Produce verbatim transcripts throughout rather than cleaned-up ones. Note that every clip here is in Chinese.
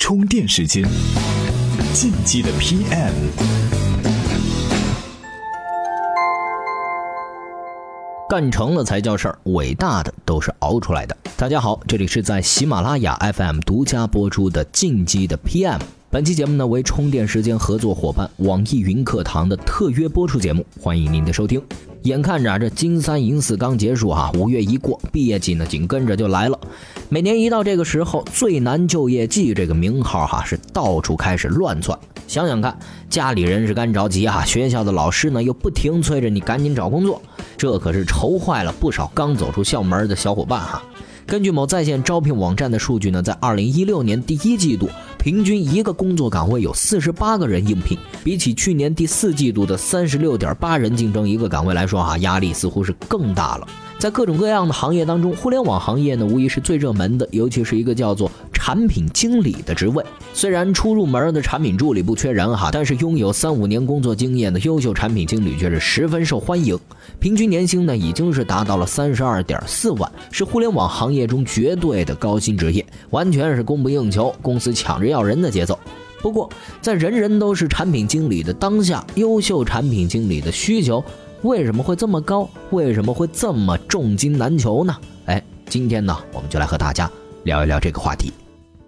充电时间，进击的 P M。 干成了才叫事儿，伟大的都是熬出来的。大家好，这里是在喜马拉雅 F M 独家播出的进击的 P M。 本期节目呢为充电时间合作伙伴网易云课堂的特约播出节目，欢迎您的收听。眼看着这金三银四刚结束哈，五月一过，毕业季呢紧跟着就来了。每年一到这个时候，最难就业季这个名号哈是到处开始乱窜。想想看，家里人是干着急哈，学校的老师呢又不停催着你赶紧找工作，这可是愁坏了不少刚走出校门的小伙伴哈。根据某在线招聘网站的数据呢，在二零一六年第一季度，平均一个工作岗位有四十八个人应聘，比起去年第四季度的三十六点八人竞争一个岗位来说哈，压力似乎是更大了。在各种各样的行业当中，互联网行业呢无疑是最热门的，尤其是一个叫做产品经理的职位。虽然初入门的产品助理不缺人哈，但是拥有三五年工作经验的优秀产品经理却是十分受欢迎。平均年薪呢已经是达到了三十二点四万，是互联网行业中绝对的高薪职业，完全是供不应求，公司抢着要人的节奏。不过在人人都是产品经理的当下，优秀产品经理的需求为什么会这么高？为什么会这么重金难求呢？哎，今天呢，我们就来和大家聊一聊这个话题。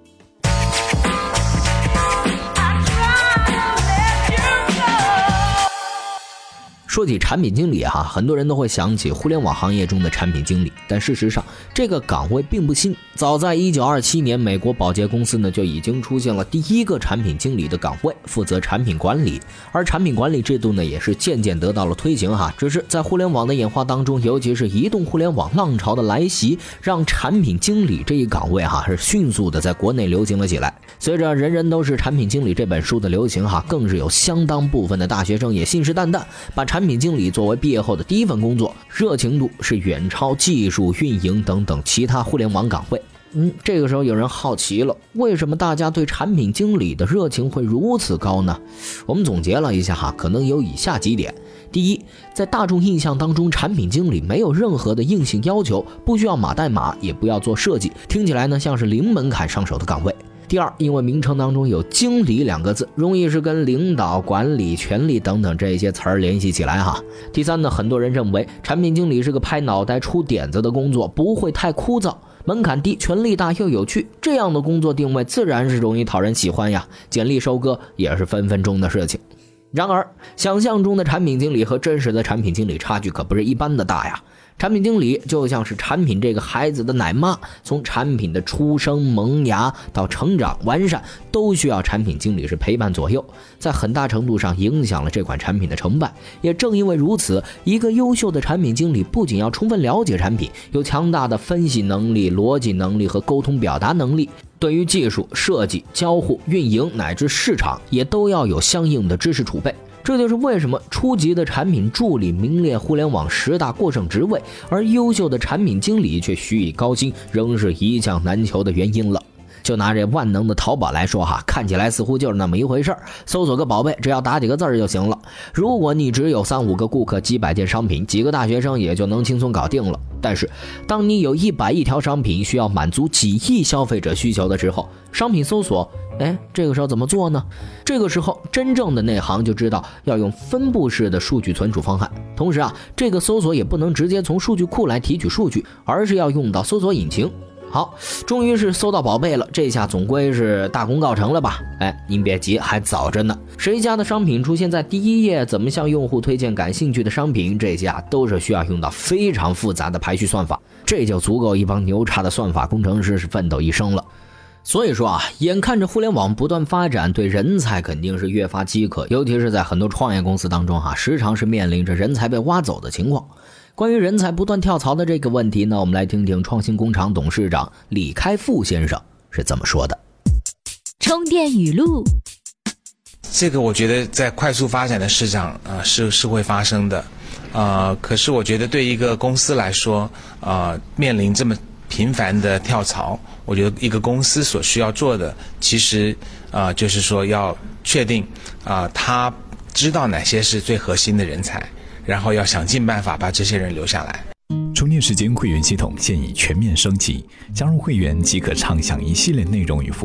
说起产品经理哈，很多人都会想起互联网行业中的产品经理，但事实上这个岗位并不新。早在一九二七年，美国宝洁公司呢就已经出现了第一个产品经理的岗位，负责产品管理。而产品管理制度呢也是渐渐得到了推行哈，只是在互联网的演化当中，尤其是移动互联网浪潮的来袭，让产品经理这一岗位哈是迅速的在国内流行了起来。随着人人都是产品经理这本书的流行哈，更是有相当部分的大学生也信誓旦旦把产品经理作为毕业后的第一份工作，热情度是远超技术、运营等等其他互联网岗位。嗯，这个时候有人好奇了，为什么大家对产品经理的热情会如此高呢？我们总结了一下哈，可能有以下几点。第一，在大众印象当中，产品经理没有任何的硬性要求，不需要码代码，也不要做设计，听起来呢像是零门槛上手的岗位。第二，因为名称当中有经理两个字，容易是跟领导、管理、权力等等这些词儿联系起来哈。第三呢，很多人认为产品经理是个拍脑袋出点子的工作，不会太枯燥，门槛低，权力大又有趣，这样的工作定位自然是容易讨人喜欢呀，简历收割也是分分钟的事情。然而想象中的产品经理和真实的产品经理差距可不是一般的大呀。产品经理就像是产品这个孩子的奶妈，从产品的出生、萌芽到成长、完善，都需要产品经理是陪伴左右，在很大程度上影响了这款产品的成败。也正因为如此，一个优秀的产品经理不仅要充分了解产品，有强大的分析能力、逻辑能力和沟通表达能力，对于技术、设计、交互、运营乃至市场也都要有相应的知识储备。这就是为什么初级的产品助理名列互联网十大过剩职位，而优秀的产品经理却许以高薪，仍是一将难求的原因了。就拿这万能的淘宝来说哈，看起来似乎就是那么一回事儿，搜索个宝贝，只要打几个字儿就行了。如果你只有三五个顾客、几百件商品，几个大学生也就能轻松搞定了。但是当你有一百亿条商品，需要满足几亿消费者需求的时候，商品搜索哎，这个时候怎么做呢？这个时候真正的内行就知道要用分布式的数据存储方案。同时啊，这个搜索也不能直接从数据库来提取数据，而是要用到搜索引擎。好，终于是搜到宝贝了，这下总归是大功告成了吧？哎，您别急，还早着呢。谁家的商品出现在第一页，怎么向用户推荐感兴趣的商品，这些啊都是需要用到非常复杂的排序算法，这就足够一帮牛叉的算法工程师是奋斗一生了。所以说啊，眼看着互联网不断发展，对人才肯定是越发饥渴，尤其是在很多创业公司当中哈、啊，时常是面临着人才被挖走的情况。关于人才不断跳槽的这个问题呢，我们来听听创新工厂董事长李开复先生是怎么说的。 充电语录， 这个我觉得在快速发展的市场啊、呃、是是会发生的，啊、呃，可是我觉得对一个公司来说，啊、呃，面临这么频繁的跳槽，我觉得一个公司所需要做的，其实啊、呃、就是说要确定啊、呃、他知道哪些是最核心的人才，然后要想尽办法把这些人留下来。 充电时间会员系统现已全面升级，加入会员即可畅享一系列内容与服务，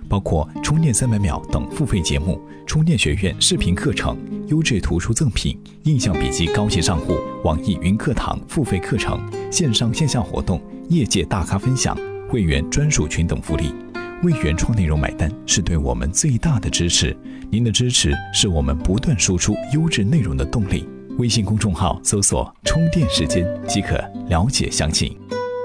包括充电三百秒等付费节目、充电学院视频课程、优质图书赠品、印象笔记高级账户、网易云课堂付费课程、线上线下活动、业界大咖分享、会员专属群等福利。为原创内容买单是对我们最大的支持，您的支持是我们不断输出优质内容的动力。微信公众号搜索充电时间即可了解详情。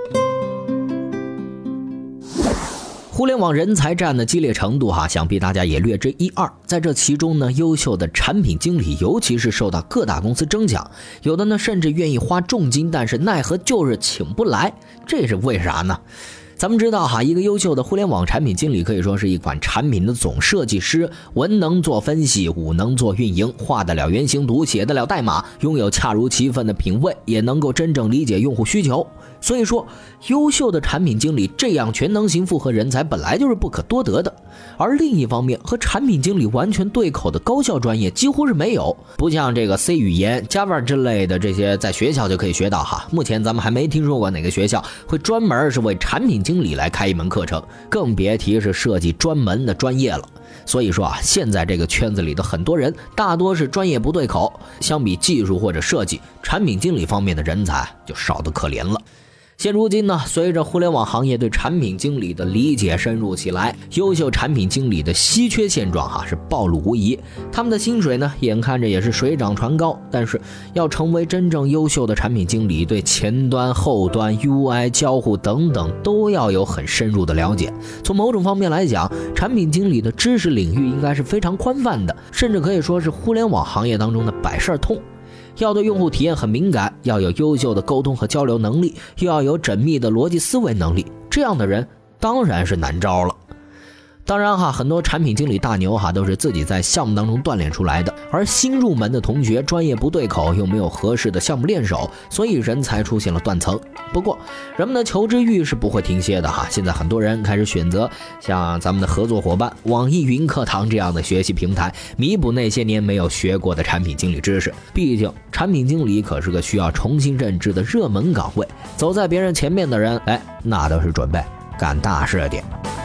互联网人才战的激烈程度哈，想必大家也略知一二。在这其中呢，优秀的产品经理尤其是受到各大公司争抢，有的呢甚至愿意花重金，但是奈何就是请不来，这是为啥呢？咱们知道哈，一个优秀的互联网产品经理可以说是一款产品的总设计师，文能做分析，武能做运营，画得了原型图，写得了代码，拥有恰如其分的品味，也能够真正理解用户需求。所以说，优秀的产品经理这样全能型复合人才本来就是不可多得的。而另一方面，和产品经理完全对口的高校专业几乎是没有，不像这个 C 语言、Java 之类的这些在学校就可以学到哈。目前咱们还没听说过哪个学校会专门是为产品经理来开一门课程，更别提是设计专门的专业了。所以说啊，现在这个圈子里的很多人大多是专业不对口，相比技术或者设计，产品经理方面的人才就少得可怜了。现如今呢，随着互联网行业对产品经理的理解深入起来，优秀产品经理的稀缺现状哈是暴露无遗。他们的薪水呢，眼看着也是水涨船高，但是要成为真正优秀的产品经理，对前端、后端、U I、交互等等都要有很深入的了解。从某种方面来讲，产品经理的知识领域应该是非常宽泛的，甚至可以说是互联网行业当中的百事通。要对用户体验很敏感，要有优秀的沟通和交流能力，又要有缜密的逻辑思维能力，这样的人当然是难招了。当然哈，很多产品经理大牛哈都是自己在项目当中锻炼出来的，而新入门的同学专业不对口，又没有合适的项目练手，所以人才出现了断层。不过人们的求知欲是不会停歇的哈，现在很多人开始选择像咱们的合作伙伴网易云课堂这样的学习平台，弥补那些年没有学过的产品经理知识。毕竟产品经理可是个需要重新认知的热门岗位，走在别人前面的人，哎，那都是准备干大事的。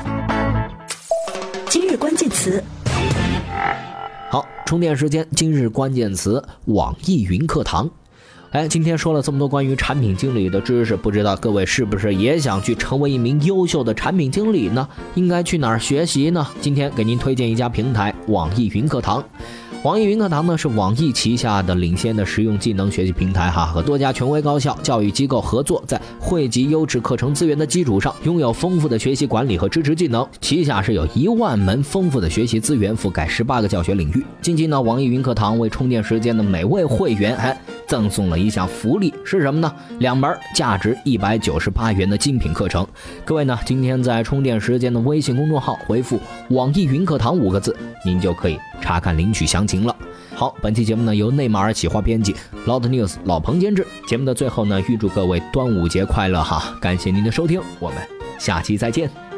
今日关键词。 好，充电时间，今日关键词：网易云课堂。哎，今天说了这么多关于产品经理的知识，不知道各位是不是也想去成为一名优秀的产品经理呢？应该去哪儿学习呢？今天给您推荐一家平台，网易云课堂。网易云课堂呢是网易旗下的领先的实用技能学习平台哈，和多家权威高校、教育机构合作，在汇集优质课程资源的基础上，拥有丰富的学习管理和支持技能。旗下是有一万门丰富的学习资源，覆盖十八个教学领域。近期呢，网易云课堂为充电时间的每位会员还赠送了一项福利，是什么呢？两门价值一百九十八元的精品课程。各位呢，今天在充电时间的微信公众号回复网易云课堂五个字，您就可以查看领取详情了。好，本期节目呢由内马尔企划编辑， Loud News 老彭监制。节目的最后呢，预祝各位端午节快乐哈！感谢您的收听，我们下期再见。